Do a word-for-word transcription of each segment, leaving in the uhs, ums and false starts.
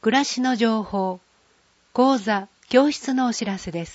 暮らしの情報、講座、教室のお知らせです。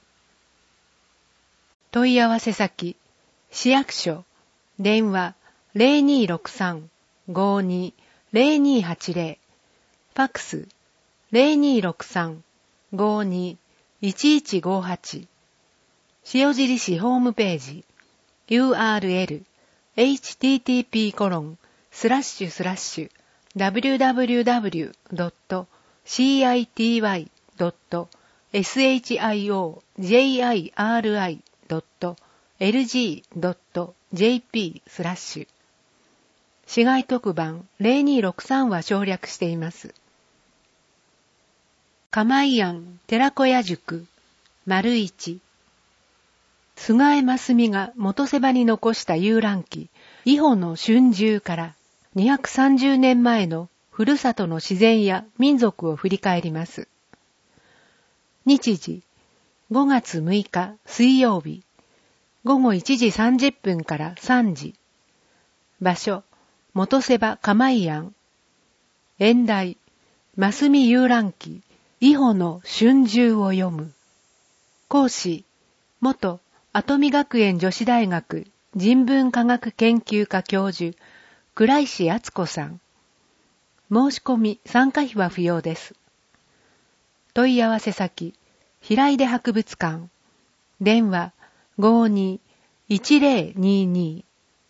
問い合わせ先、市役所、電話 ゼロにーろくさん ごーにー ゼロにーはちゼロ、ファックス ゼロにーろくさん ごーにー いちいちごはち、塩尻市ホームページ ユーアールエル エイチティーティーピーコロンスラッシュスラッシュダブリューダブリューダブリュードットシーアイティーワイドットエスエイチアイオージェイアイアールアイドットエルジードットジェイピースラッシュ市外特番ゼロにーろくさんは省略しています。釜井庵寺子屋塾丸一菅江真澄が元瀬場に残した遊覧記伊保の春秋からにひゃくさんじゅうねんまえのふるさとの自然や民族を振り返ります。日時ごがつむいか水曜日ごごいちじさんじゅっぷんからさんじ。場所元瀬場釜井庵。演題真澄遊覧記伊保の春秋を読む。講師元跡見学園女子大学人文科学研究科教授倉石敦子さん。申し込み参加費は不要です。問い合わせ先平出博物館電話 ごーにー いちゼロにーにー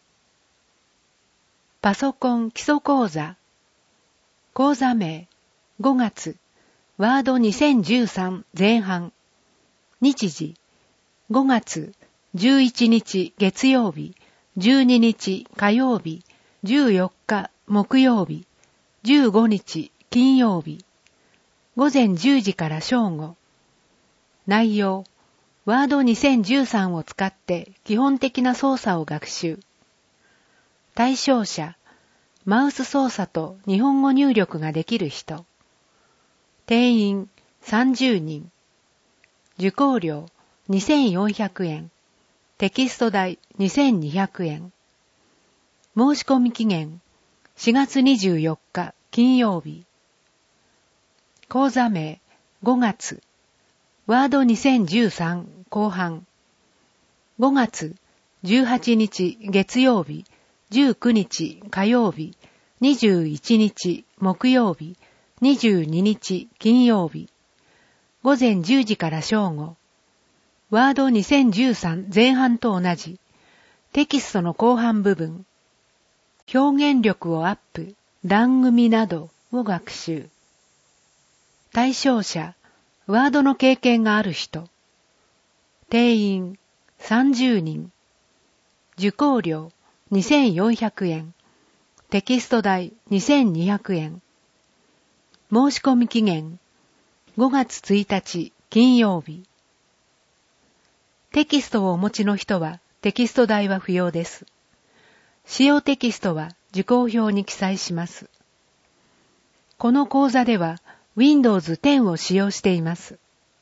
パソコン基礎講座講座名ごがつワードにせんじゅうさん前半日時ごがつじゅういちにち月曜日じゅうににち火曜日じゅうよっか木曜日じゅうごにち金曜日午前じゅうじから正午内容ワードにせんじゅうさんを使って基本的な操作を学習対象者マウス操作と日本語入力ができる人定員さんじゅうにん受講料にせんよんひゃくえんテキスト代にせんにひゃくえん申し込み期限しがつにじゅうよっか金曜日講座名ごがつワードにせんじゅうさん後半ごがつじゅうはちにち月曜日じゅうくにち火曜日にじゅういちにち木曜日にじゅうににち金曜日午前じゅうじから正午ワードにせんじゅうさん前半と同じテキストの後半部分表現力をアップ段組みなどを学習対象者ワードの経験がある人定員さんじゅうにん受講料にせんよんひゃくえんテキスト代にせんにひゃくえん申し込み期限ごがつついたち金曜日テキストをお持ちの人はテキスト代は不要です。使用テキストは受講表に記載します。この講座では ウィンドウズテン を使用しています。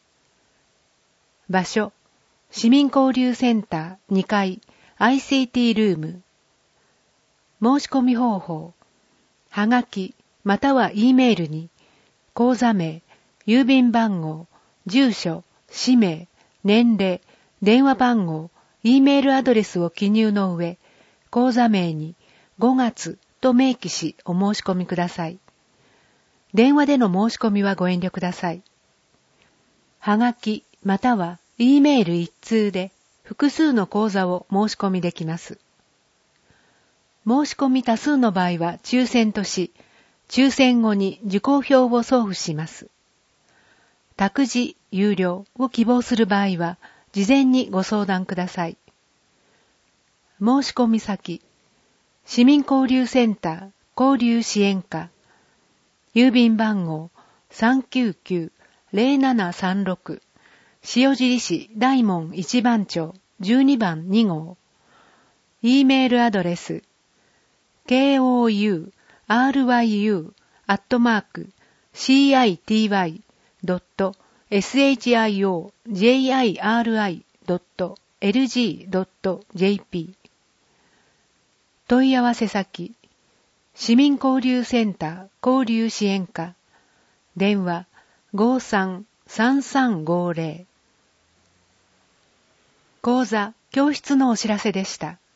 場所市民交流センターにかい アイシーティー ルーム申し込み方法はがきまたは E メールに講座名郵便番号住所氏名年齢電話番号 E メールアドレスを記入の上講座名にごがつと明記しお申し込みください。電話での申し込みはご遠慮ください。はがきまたは E メール一通で複数の講座を申し込みできます。申し込み多数の場合は抽選とし、抽選後に受講票を送付します。託児、有料を希望する場合は、事前にご相談ください。申し込み先、市民交流センター交流支援課、郵便番号 さんきゅうきゅう ゼロななさんろく 塩尻市大門一番町じゅうにばんに号 E メールアドレス ケーオーユーアールワイユー アットマーク シーアイティーワイ ドット エスエイチアイオージェイアイアールアイ ドット エルジー ドット ジェイピー 問い合わせ先市民交流センター交流支援課電話 ごーさんさんさんごーぜろ。講座、教室のお知らせでした。